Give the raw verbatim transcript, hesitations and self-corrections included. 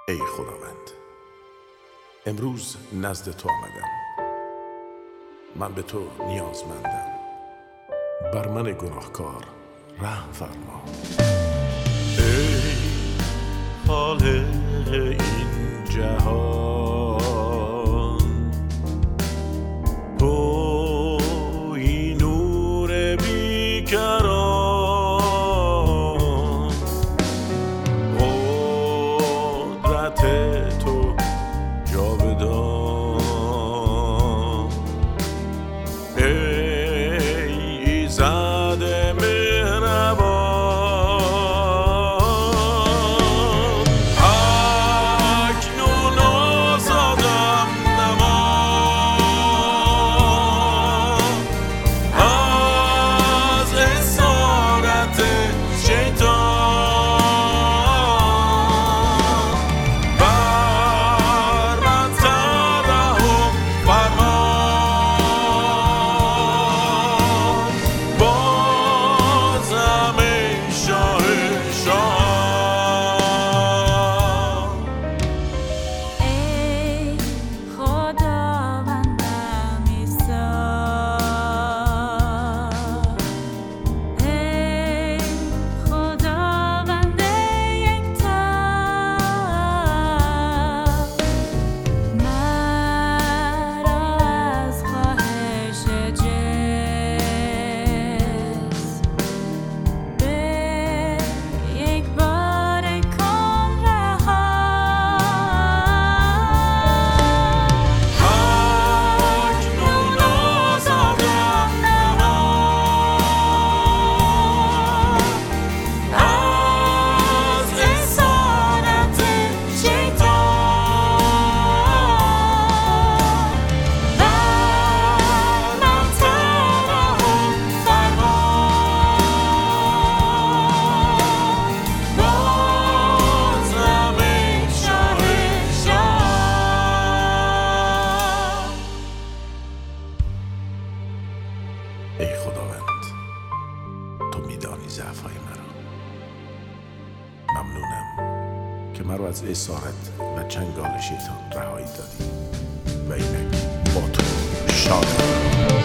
ای خداوند، امروز نزد تو آمدم. من به تو نیازمندم. بر من گناهکار رحم فرما. ای خالق این جهان، تویی نور بیکران، قدرت تو جاودان. ای ایزد مهربان، اکنون آزادم نما از اسارت شیطان. بر من ترحم فرما، بازم ای شاه شاه. ای خداوندم عیسی، ای خداوند یکتا، مرا از خواهش جسم به یک بار کن رها. اکنون آزادم نما از اسارت شیطان. بر من ترحم فرما، بازم ای شاه شاه. ای خداوند، تو میدانی ضعف‌های مرا. ممنونم که مرا از اسارت و چنگال شیطان رهایی دادی و اینک با تو شادم.